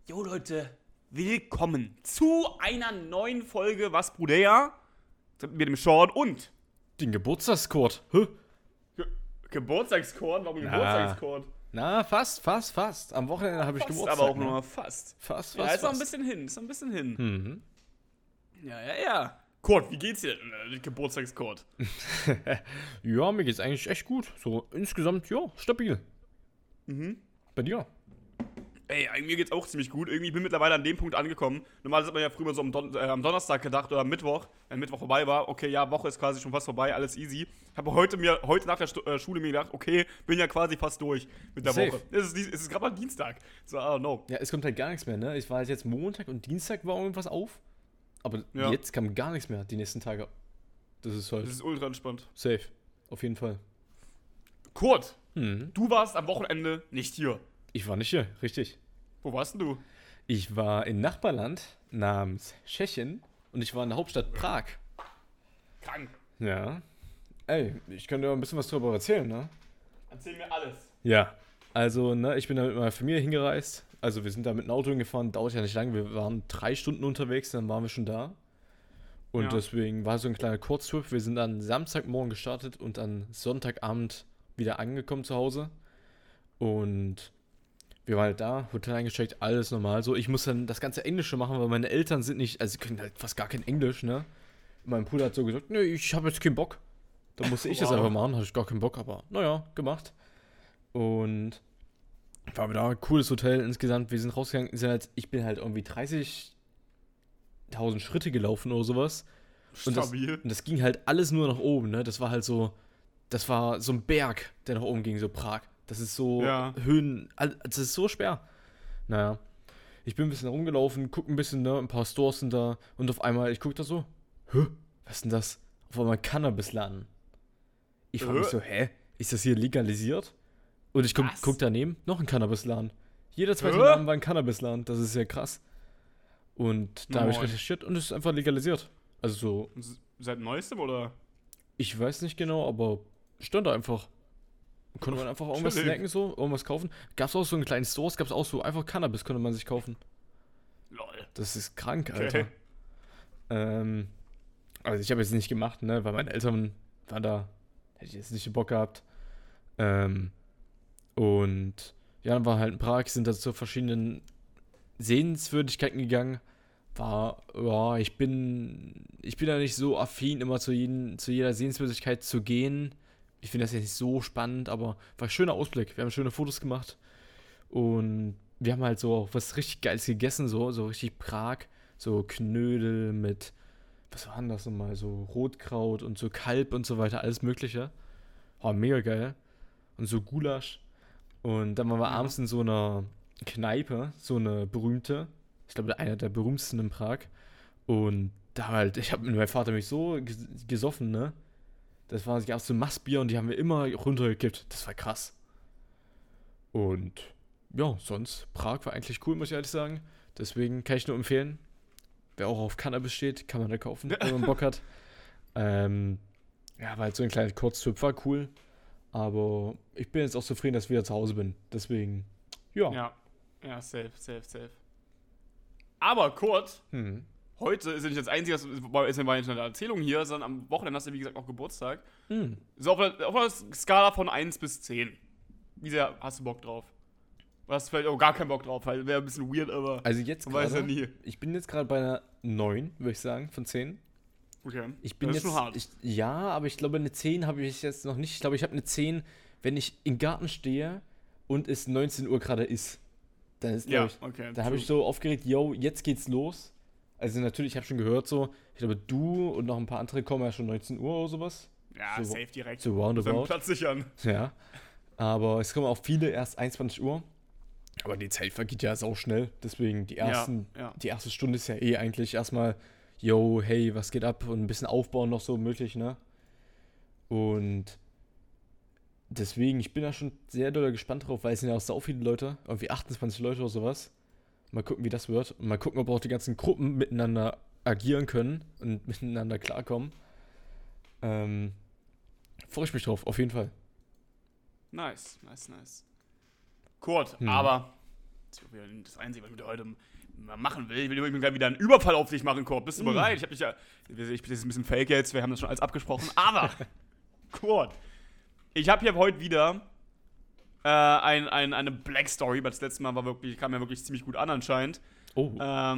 Jo Leute, willkommen zu einer neuen Folge Was Bruder? Mit dem Short und Den Geburtstagscode. Hä? Geburtstagskord? Warum Na. Geburtstagskord? Na, fast. Am Wochenende habe ich Fast, Geburtstag. aber auch ne? nur fast. Fast. Ja, ist noch ein bisschen hin, Mhm. Ja. Kurt, wie geht's dir denn, Geburtstagskord? Ja, mir geht's eigentlich echt gut. So insgesamt, ja, stabil. Mhm. Bei dir? Ey, mir geht's auch ziemlich gut. Irgendwie bin ich mittlerweile an dem Punkt angekommen. Normalerweise hat man ja früher so am Donnerstag gedacht oder am Mittwoch, wenn Mittwoch vorbei war. Okay, ja, Woche ist quasi schon fast vorbei, alles easy. Habe heute nach der Schule mir gedacht, okay, bin ja quasi fast durch mit der Safe. Woche. Es ist gerade mal Dienstag. So, I don't know. Ja, es kommt halt gar nichts mehr, ne? Ich war halt jetzt Montag und Dienstag war irgendwas auf. Aber Ja. jetzt kam gar nichts mehr die nächsten Tage. Das ist halt Das ist ultra entspannt. safe. Auf jeden Fall. Kurt, Mhm. du warst am Wochenende nicht hier. Ich war nicht hier, richtig. Wo warst denn du? Ich war in Nachbarland namens Tschechien und ich war in der Hauptstadt Prag. Krank. Ja. Ey, ich könnte ja ein bisschen was darüber erzählen, ne? Erzähl mir alles. Ja. Also, ne, ich bin da mit meiner Familie hingereist. Also, wir sind da mit einem Auto hingefahren, dauert ja nicht lange. Wir waren 3 Stunden unterwegs, dann waren wir schon da. Und Ja. deswegen war so ein kleiner Kurztrip. Wir sind dann Samstagmorgen gestartet und dann Sonntagabend wieder angekommen zu Hause. Und wir waren halt da, Hotel eingecheckt, alles normal so. Ich muss dann das ganze Englische machen, weil meine Eltern sind nicht, also sie können halt fast gar kein Englisch, ne? Und mein Bruder hat so gesagt, nee, ich habe jetzt keinen Bock. Dann musste ich das Wow. einfach machen, hatte ich gar keinen Bock, aber naja, gemacht. Und war wieder ein cooles Hotel insgesamt. Wir sind rausgegangen, ich bin halt irgendwie 30.000 Schritte gelaufen oder sowas. Und Stabil. Und das ging halt alles nur nach oben, ne? Das war so ein Berg, der nach oben ging, so Prag. Das ist so Ja. das ist so schwer. Naja, ich bin ein bisschen rumgelaufen, guck ein bisschen, ne? Ein paar Stores sind da und auf einmal, ich guck da so, was ist denn das? Auf einmal Cannabisladen. Ich frage mich so, ist das hier legalisiert? Und ich Was? guck daneben, noch ein Cannabisladen. Jeder zweite Hä? Laden war ein Cannabisladen, das ist ja krass. Und da habe ich Moin. recherchiert und es ist einfach legalisiert. Also so, Seit neuestem oder? ich weiß nicht genau, aber stand da einfach. Konnte man einfach irgendwas Chillig. snacken, so, irgendwas kaufen. Gab's auch so einen kleinen Stores, gab's auch so einfach Cannabis, konnte man sich kaufen. Lol. Das ist krank, Okay. Alter. Also ich habe jetzt nicht gemacht, ne, weil meine Eltern waren da, hätte ich jetzt nicht den Bock gehabt. Und ja, dann war halt in Prag, sind da zu verschiedenen Sehenswürdigkeiten gegangen. Ich bin da nicht so affin, immer zu jeder Sehenswürdigkeit zu gehen. Ich finde das jetzt nicht so spannend, aber war ein schöner Ausblick. Wir haben schöne Fotos gemacht und wir haben halt so auch was richtig Geiles gegessen, so richtig Prag, so Knödel mit, was war denn das nochmal, so Rotkraut und so Kalb und so weiter, alles mögliche. War mega geil. Und so Gulasch. Und dann waren wir Ja. abends in so einer Kneipe, so eine berühmte, ich glaube einer der berühmtesten in Prag. Und da halt, ich habe mit meinem Vater mich so gesoffen, ne? Gab so Massbier und die haben wir immer runtergekippt. Das war krass. Und ja, sonst, Prag war eigentlich cool, muss ich ehrlich sagen. Deswegen kann ich nur empfehlen. Wer auch auf Cannabis steht, kann man da kaufen, wenn man Bock hat. Ja, war halt so ein kleiner Kurztrip, war cool. Aber ich bin jetzt auch zufrieden, dass ich wieder zu Hause bin. Deswegen, ja. Ja, safe. Aber Kurt, Hm. heute ist ja nicht das Einzige, ist ja nicht eine Erzählung hier, sondern am Wochenende hast du, wie gesagt, auch Geburtstag. Hm. So auf einer Skala von 1 bis 10. Wie sehr hast du Bock drauf? Du hast vielleicht auch gar keinen Bock drauf, weil wäre ein bisschen weird, aber Also jetzt man weiß ja gerade, nie. ich bin jetzt gerade bei einer 9, würde ich sagen, von 10. Okay. Ich bin das ist jetzt, schon hart. ja, aber ich glaube, eine 10 habe ich jetzt noch nicht. Ich glaube, ich habe eine 10, wenn ich im Garten stehe und es 19 Uhr gerade ist. Dann ist, ja, glaube ich, okay. da habe ich so aufgeregt, yo, jetzt geht's los. Also natürlich, ich habe schon gehört so, ich glaube, du und noch ein paar andere kommen ja schon 19 Uhr oder sowas. Ja, so- safe direkt. So Seinen roundabout. Platz sichern. Ja. Aber es kommen auch viele erst 21 Uhr. Aber die Zeit vergeht ja sau schnell. Deswegen die erste Stunde ist ja eh eigentlich erstmal, yo, hey, was geht ab? Und ein bisschen aufbauen noch so möglich, ne? Und deswegen, ich bin da schon sehr doll gespannt drauf, weil es sind ja auch sau viele Leute, irgendwie 28 Leute oder sowas. Mal gucken, wie das wird. Und mal gucken, ob auch die ganzen Gruppen miteinander agieren können und miteinander klarkommen. Freue ich mich drauf, auf jeden Fall. Nice. Kurt, aber das Einzige, was ich mit heute mal machen will. Ich will übrigens gleich wieder einen Überfall auf dich machen, Kurt. Bist du bereit? Ich bin jetzt ein bisschen fake jetzt, wir haben das schon alles abgesprochen. Aber, Kurt, ich habe hier heute wieder eine Black Story, weil das letzte Mal kam ja wirklich ziemlich gut an anscheinend. Oh.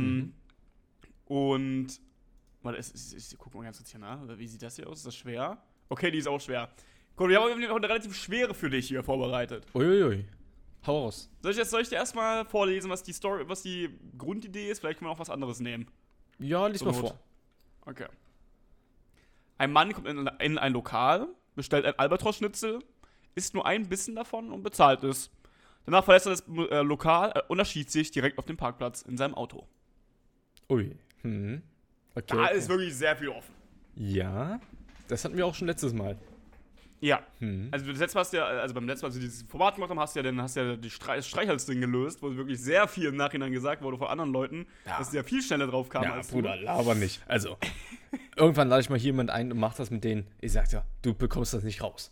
Und, warte, ich guck mal ganz kurz hier nach. Wie sieht das hier aus? Ist das schwer? Okay, die ist auch schwer. Gut, wir haben auch eine relativ schwere für dich hier vorbereitet. Uiuiui. Hau raus. Soll ich dir erstmal vorlesen, was die Grundidee ist? Vielleicht können wir auch was anderes nehmen. Ja, lies mal vor. Okay. Ein Mann kommt in ein Lokal, bestellt ein Albatros-Schnitzel, isst nur einen Bissen davon und bezahlt es. Danach verlässt er das Lokal und erschießt sich direkt auf dem Parkplatz in seinem Auto. Ui. Okay, Da ist wirklich sehr viel offen. Ja, das hatten wir auch schon letztes Mal. Ja. Also beim letzten Mal, als wir dieses Format gemacht haben, hast du ja die Streichholzding gelöst, wo wirklich sehr viel im Nachhinein gesagt wurde von anderen Leuten, dass sie ja viel schneller drauf kamen als Bruder, laber nicht. Also, irgendwann lade ich mal hier jemand ein und mach das mit denen. Ich sag ja, du bekommst das nicht raus.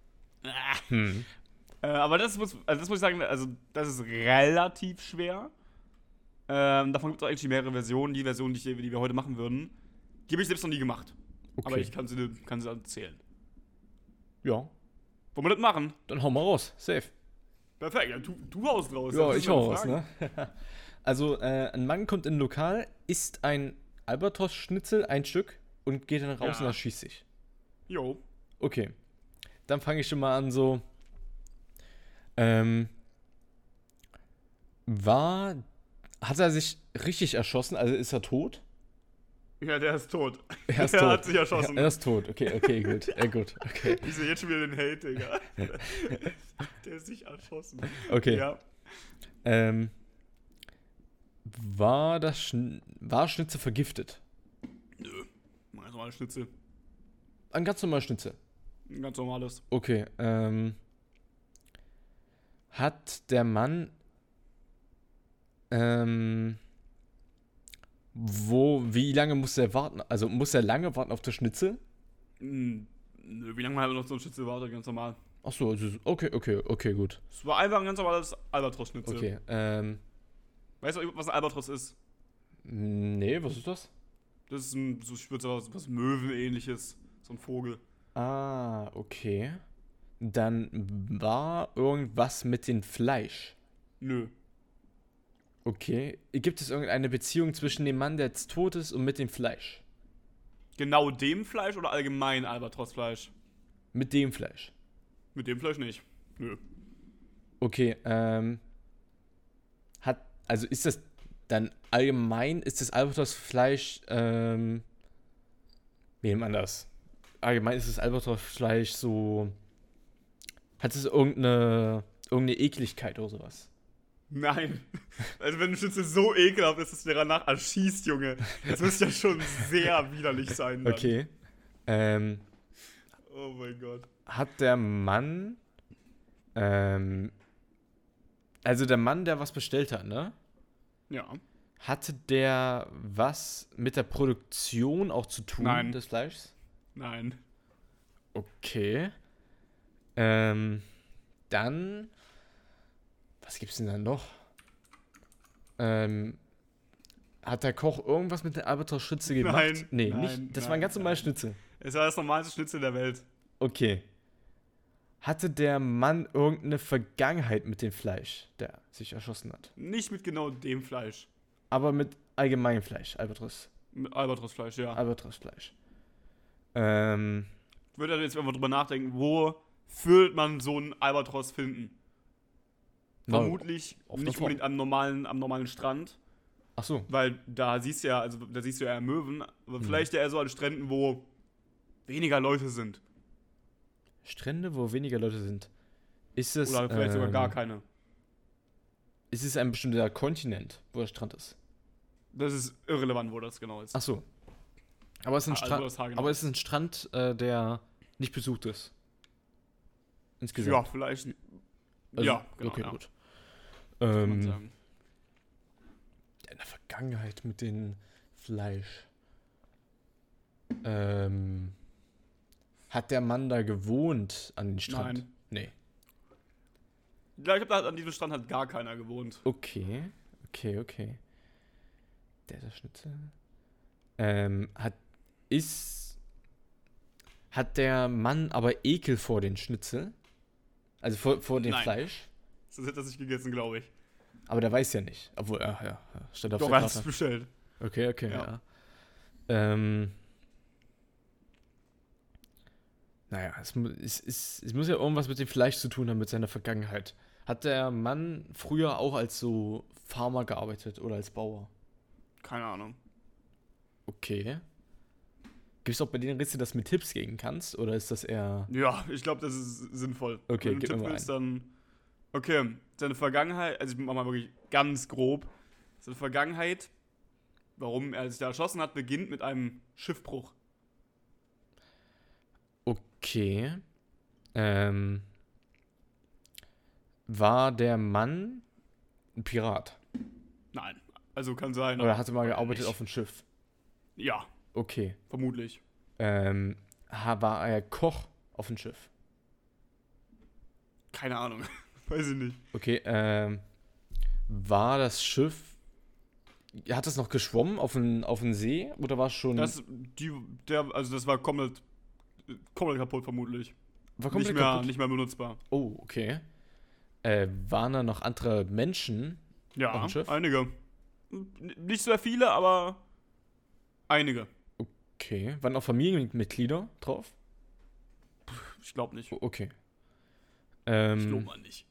Aber das muss ich sagen, also das ist relativ schwer. Davon gibt es auch eigentlich mehrere Versionen. Die Version, die wir heute machen würden, die habe ich selbst noch nie gemacht. Okay. Aber ich kann sie erzählen. Ja. Wollen wir das machen? Dann hau mal raus. Safe. Perfekt, ja, du haust raus. Ja, ich hau raus, ne? Also, ein Mann kommt in ein Lokal, isst ein Albatros-Schnitzel, ein Stück, und geht dann raus und erschießt sich. Jo. Okay. Dann fange ich schon mal an, so. Hat er sich richtig erschossen? Also ist er tot? Ja, der ist tot. Er ist der tot. hat sich erschossen. Er ist tot. Okay, gut. Gut, okay. Ich sehe jetzt schon wieder den Hate, Digga. Der ist sich erschossen. Okay. Ja. War Schnitzel vergiftet? Nö. Ein normales Schnitzel. Ein ganz normales Schnitzel. Ein ganz normales. Okay, hat der Mann wie lange muss er warten? Also muss er lange warten auf das Schnitzel? Nö, wie lange man halt noch so ein Schnitzel wartet, ganz normal. Achso, also, okay, gut. Es war einfach ein ganz normales Albatros-Schnitzel. Okay, Weißt du, was ein Albatros ist? Nee, was ist das? Das ist ich würde sagen, was Möwenähnliches. So ein Vogel. Ah, okay. Dann war irgendwas mit dem Fleisch. Nö. Okay. Gibt es irgendeine Beziehung zwischen dem Mann, der jetzt tot ist, und mit dem Fleisch? Genau dem Fleisch oder allgemein Albatros-Fleisch? Mit dem Fleisch. Mit dem Fleisch nicht. Nö. Okay, also ist das dann allgemein, ist das Albatros-Fleisch, wie nennt man das? Allgemein ist das Albatros-Fleisch so, hat es irgendeine Ekligkeit oder sowas? Nein. Also wenn ein Schnitzel so ekelhaft ist, dass du danach erschießt, Junge, das müsste ja schon sehr widerlich sein. Dann. Okay. Oh mein Gott. Hat der Mann, also der Mann, der was bestellt hat, ne? Ja. Hatte der was mit der Produktion auch zu tun des Fleischs? Nein. Okay. Dann, was gibt's denn dann noch? Hat der Koch irgendwas mit der Albatros-Schnitzel gemacht? Nein. Nee, nein, nicht. Das nein, war ein ganz normales Schnitzel. Es war das normalste Schnitzel der Welt. Okay. Hatte der Mann irgendeine Vergangenheit mit dem Fleisch, der sich erschossen hat? Nicht mit genau dem Fleisch. Aber mit allgemeinem Fleisch, Albatros. Mit Albatros-Fleisch, ja. Albatros-Fleisch. Ich würde jetzt einfach drüber nachdenken, wo würde man so einen Albatros finden? Vermutlich nicht unbedingt am normalen Strand. Ach so. Weil da siehst du ja Möwen, aber vielleicht eher so an Stränden, wo weniger Leute sind. Strände, wo weniger Leute sind. Ist es, oder vielleicht sogar gar keine. Ist es ein bestimmter Kontinent, wo der Strand ist? Das ist irrelevant, wo das genau ist. Ach so. Aber es ist ein Also Strand, aber es ist ein Strand, der nicht besucht ist. Insgesamt. Ja, vielleicht. Also, ja, genau. Okay, ja. gut. Kann man sagen. In der Vergangenheit mit dem Fleisch. Hat der Mann da gewohnt an den Strand? Nein. Nee. glaube, da hat an diesem Strand hat gar keiner gewohnt. Okay. Der Schnitzel. Hat der Mann aber Ekel vor den Schnitzel? Also vor dem Nein. Fleisch? Das hätte er sich gegessen, glaube ich. Aber der weiß ja nicht. Obwohl, ja. Stand auf Doch, der er hat es Karte. bestellt. Okay, Ja. ja. Naja, es muss ja irgendwas mit dem Fleisch zu tun haben, mit seiner Vergangenheit. Hat der Mann früher auch als so Farmer gearbeitet oder als Bauer? Keine Ahnung. Okay. Gibt es auch bei den Rätseln, dass du mit Tipps gehen kannst? Oder ist das eher... Ja, ich glaube, das ist sinnvoll. Okay, wenn du gib mir einen Tipp mal willst, dann. Okay, seine Vergangenheit, also ich mach mal wirklich ganz grob. Seine Vergangenheit, warum er sich da erschossen hat, beginnt mit einem Schiffbruch. Okay. War der Mann ein Pirat? Nein, also kann sein. Oder hatte mal aber gearbeitet nicht. auf dem Schiff? Ja, Okay. vermutlich. War er Koch auf dem Schiff? Keine Ahnung. Weiß ich nicht. Okay, war das Schiff... Hat es noch geschwommen auf den See? Oder war es schon... Das war komplett kaputt, vermutlich. war komplett kaputt? Nicht mehr benutzbar. Oh, okay. Waren da noch andere Menschen Ja, auf dem Schiff? einige. Nicht sehr viele, aber einige. Okay. Waren auch Familienmitglieder drauf? Ich glaube nicht. Okay. Ich glaube mal nicht.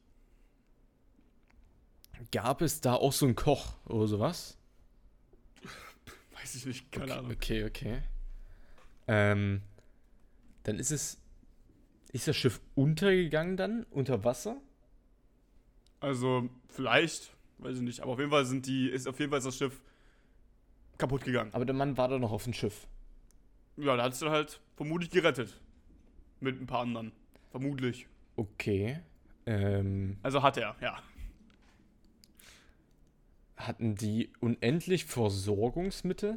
Gab es da auch so einen Koch oder sowas? Weiß ich nicht, keine Ahnung. Okay. Dann ist das Schiff untergegangen dann? Unter Wasser? Also, vielleicht, weiß ich nicht, aber auf jeden Fall ist das Schiff kaputt gegangen. Aber der Mann war da noch auf dem Schiff. Ja, da hat es dann halt vermutlich gerettet. Mit ein paar anderen. Vermutlich. Okay. Also hat er, ja. Hatten die unendlich Versorgungsmittel?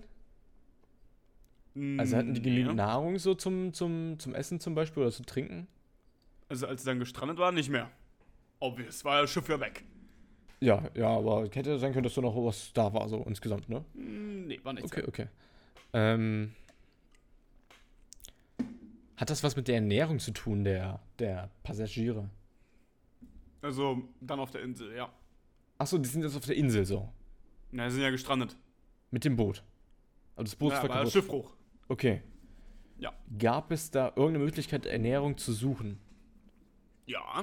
Also hatten die genügend Nahrung so zum Essen zum Beispiel oder zum Trinken? Also als sie dann gestrandet waren, nicht mehr. Obvious, war das Schiff ja weg. Ja, aber hätte sein können, dass da noch was da war, so insgesamt, ne? Nee, war nichts. Okay. Hat das was mit der Ernährung zu tun, der Passagiere? Also dann auf der Insel, ja. Achso, die sind jetzt auf der Insel so. Na, sie sind ja gestrandet. Mit dem Boot. Aber das Boot Ja, war war das kaputt. Schiffbruch. Okay. Ja. Gab es da irgendeine Möglichkeit, Ernährung zu suchen? Ja,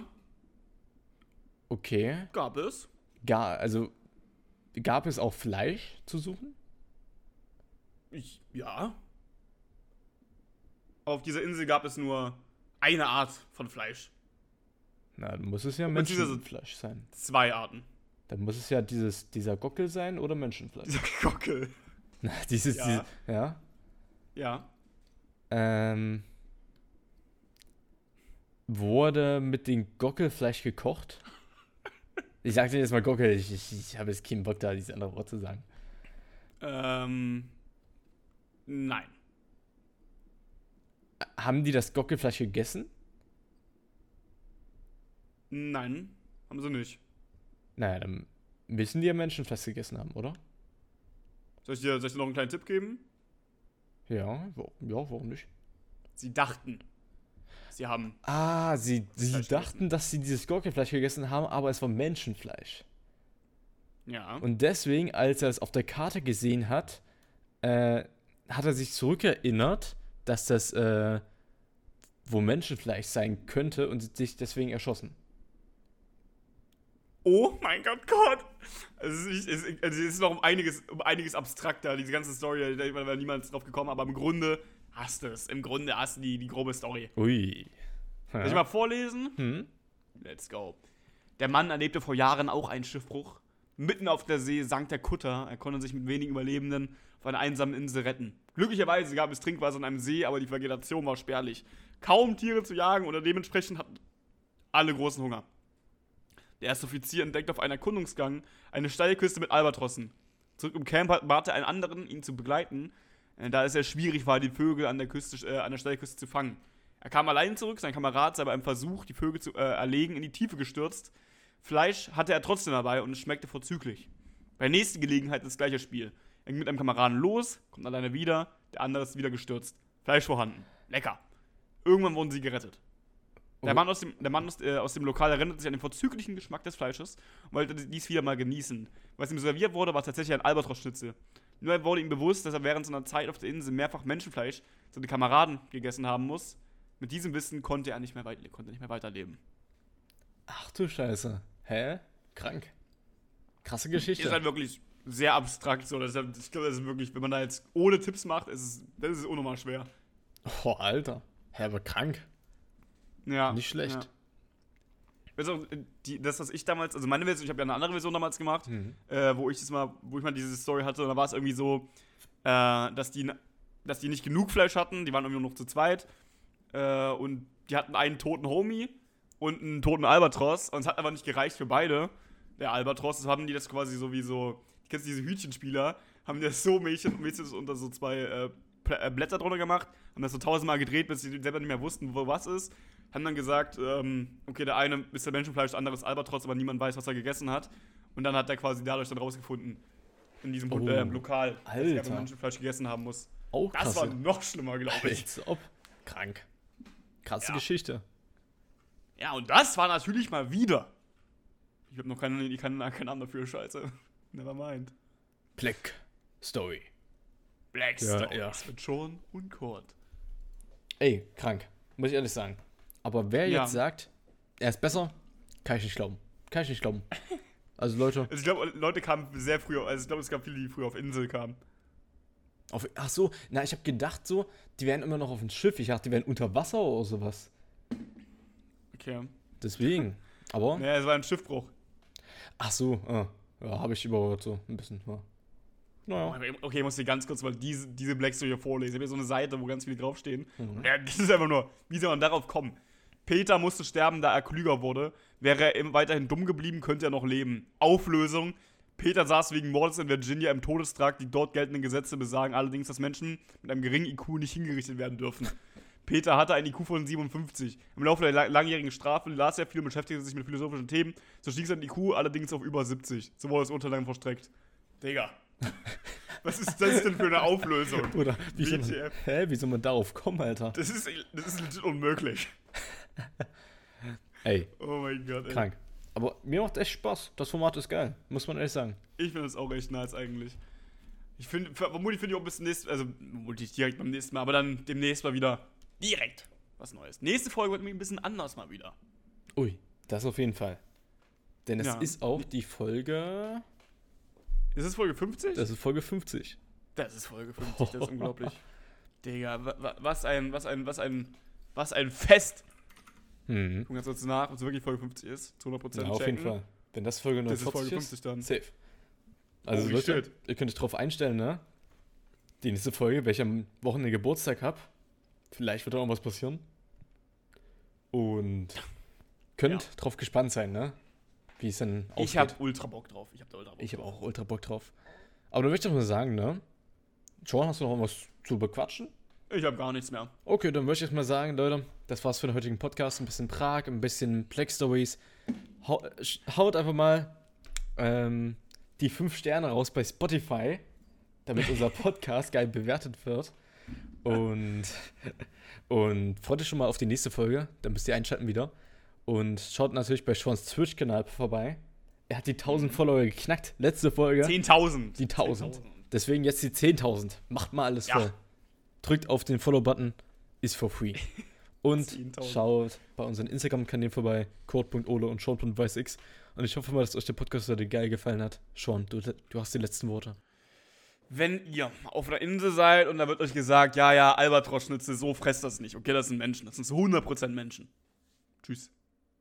Okay. gab es. Gab es auch Fleisch zu suchen? Ja. Auf dieser Insel gab es nur eine Art von Fleisch. Na, dann muss es ja Beziehungsweise- Menschenfleisch sein. 2 Arten. Dann muss es ja dieser Gockel sein oder Menschenfleisch. Dieser Gockel. Na, Ja. ja. Ja. Wurde mit dem Gockelfleisch gekocht? Ich sag dir jetzt mal Gockel, ich habe jetzt keinen Bock da, dieses andere Wort zu sagen. Nein. Haben die das Gockelfleisch gegessen? Nein, haben sie nicht. Naja, dann müssen die ja Menschenfleisch gegessen haben, oder? Soll ich dir noch einen kleinen Tipp geben? Ja, warum nicht? Sie dachten, sie haben. Sie Fleisch dachten, gegessen. dass sie dieses Gockelfleisch gegessen haben, aber es war Menschenfleisch. Ja. Und deswegen, als er es auf der Karte gesehen hat, hat er sich zurückerinnert, dass das wohl Menschenfleisch sein könnte und sich deswegen erschossen. Oh mein Gott. Also es ist noch um einiges abstrakter, diese ganze Story, da wäre niemand drauf gekommen, aber im Grunde hast du es. Im Grunde hast du die grobe Story. Ui. Soll ich mal vorlesen? Hm? Let's go. Der Mann erlebte vor Jahren auch einen Schiffbruch. Mitten auf der See sank der Kutter. Er konnte sich mit wenigen Überlebenden auf einer einsamen Insel retten. Glücklicherweise gab es Trinkwasser in einem See, aber die Vegetation war spärlich. Kaum Tiere zu jagen oder dementsprechend hatten alle großen Hunger. Der erste Offizier entdeckt auf einem Erkundungsgang eine Steilküste mit Albatrossen. Zurück im Camp bat er einen anderen, ihn zu begleiten, da es sehr schwierig war, die Vögel an der Steilküste zu fangen. Er kam allein zurück, sein Kamerad sei bei einem Versuch, die Vögel zu erlegen, in die Tiefe gestürzt. Fleisch hatte er trotzdem dabei und es schmeckte vorzüglich. Bei der nächsten Gelegenheit das gleiche Spiel. Er ging mit einem Kameraden los, kommt alleine wieder, der andere ist wieder gestürzt. Fleisch vorhanden. Lecker. Irgendwann wurden sie gerettet. Der Mann aus dem Lokal erinnerte sich an den vorzüglichen Geschmack des Fleisches und wollte dies wieder mal genießen. Was ihm serviert wurde, war tatsächlich ein Albatros-Schnitzel. Nur wurde ihm bewusst, dass er während seiner Zeit auf der Insel mehrfach Menschenfleisch seine Kameraden gegessen haben muss. Mit diesem Wissen konnte er nicht mehr weiterleben. Ach du Scheiße. Hä? Krank. Krasse Geschichte. Ist halt wirklich sehr abstrakt so. Ich glaube, das ist wirklich, wenn man da jetzt ohne Tipps macht, das ist unnormal schwer. Oh, Alter. Hä, aber krank. Ja. Nicht schlecht. Ja. Weißt du, das, was ich damals, also meine Version, ich habe ja eine andere Version damals gemacht, wo ich mal diese Story hatte, und da war es irgendwie so, dass die nicht genug Fleisch hatten, die waren irgendwie nur noch zu zweit, und die hatten einen toten Homie und einen toten Albatros, und es hat aber nicht gereicht für beide, der Albatros, das haben die das quasi so wie so, kennst du diese Hütchenspieler, haben die das so mäßig unter so zwei Blätter drunter gemacht, haben das so 1000-mal gedreht, bis sie selber nicht mehr wussten, wo was ist. Haben dann gesagt, okay, der eine ist der Menschenfleisch, der andere ist Albatros, aber niemand weiß, was er gegessen hat. Und dann hat er quasi dadurch dann rausgefunden, in diesem Lokal, dass er Menschenfleisch gegessen haben muss. Auch krass. Das war noch schlimmer, glaube ich. Als ob. Krank. Krasse Geschichte. Ja, und das war natürlich mal wieder. Ich habe noch keinen Namen dafür, scheiße. Never mind. Black Story. Black Ja, Stories ja. mit Sean und Kurt. Ey, krank. Muss ich ehrlich sagen. Aber wer Ja. jetzt sagt, er ist besser, kann ich nicht glauben. Also Leute. Also ich glaube, Leute kamen sehr früh, also ich glaube, es gab viele, die früher auf Insel kamen. Ach so, ich habe gedacht so, die wären immer noch auf dem Schiff. Ich dachte, die wären unter Wasser oder sowas. Okay. Deswegen. Aber. Naja, es war ein Schiffbruch. Ach so, ja, habe ich überhört so ein bisschen. Ja. Naja. Okay, ich muss dir ganz kurz mal diese Black Story hier vorlesen. Ich habe hier so eine Seite, wo ganz viele draufstehen. Mhm. Ja, das ist einfach nur, wie soll man darauf kommen? Peter musste sterben, da er klüger wurde. Wäre er weiterhin dumm geblieben, könnte er noch leben. Auflösung. Peter saß wegen Mordes in Virginia im Todestrakt. Die dort geltenden Gesetze besagen allerdings, dass Menschen mit einem geringen IQ nicht hingerichtet werden dürfen. Peter hatte ein IQ von 57. Im Laufe der langjährigen Strafe las er viel und beschäftigte sich mit philosophischen Themen. So stieg sein IQ allerdings auf über 70. So wurde das Urteil dann vollstreckt. Digga. Was ist das denn für eine Auflösung? Oder wie soll man darauf kommen, Alter? Das ist legit unmöglich. Ey. Oh mein Gott, ey. Krank. Aber mir macht echt Spaß. Das Format ist geil. Muss man ehrlich sagen. Ich finde das auch echt nice eigentlich. Vermutlich finde ich auch bis zum nächsten, also vermutlich direkt beim nächsten Mal, aber dann demnächst mal wieder direkt was Neues. Nächste Folge wird mir ein bisschen anders mal wieder. Ui, das auf jeden Fall. Denn es Ja. ist auch die Folge. Ist es Folge 50? Das ist Folge 50. Das ist Folge 50, das ist unglaublich. Digga, was ein Fest. Mhm. Gucken wir jetzt nach, ob es wirklich Folge 50 ist. Zu 100% Ja, auf jeden Fall. Wenn das Folge Das ist 49 Folge 50 dann. safe. Also Holy Leute, shit. ihr könnt euch drauf einstellen, ne? Die nächste Folge, wenn ich am Wochenende Geburtstag habe. Vielleicht wird da auch was passieren. Und könnt drauf gespannt sein, ne? Wie es dann ausgeht. Ich hab ultra Bock drauf. Ich habe auch ultra Bock drauf. Aber du möchtest mal sagen, ne? Sean, hast du noch was zu bequatschen? Ich habe gar nichts mehr. Okay, dann würde ich jetzt mal sagen, Leute, das war's für den heutigen Podcast. Ein bisschen Prag, ein bisschen Black Stories. Haut einfach mal die 5 Sterne raus bei Spotify, damit unser Podcast geil bewertet wird. Und freut euch schon mal auf die nächste Folge. Dann müsst ihr einschalten wieder. Und schaut natürlich bei Sean's Twitch-Kanal vorbei. Er hat die 1000 Follower geknackt. Letzte Folge. 10.000. Die 1000. Deswegen jetzt die 10.000. Macht mal alles voll. Drückt auf den Follow-Button. Ist for free. Und 10.000. schaut bei unseren Instagram-Kanälen vorbei. Kurt.ole und Sean.weißx. Und ich hoffe mal, dass euch der Podcast heute geil gefallen hat. Sean, du hast die letzten Worte. Wenn ihr auf einer Insel seid und da wird euch gesagt, ja, Albatros-Schnitzel, so fresst das nicht. Okay, das sind Menschen. Das sind zu 100% Menschen. Tschüss.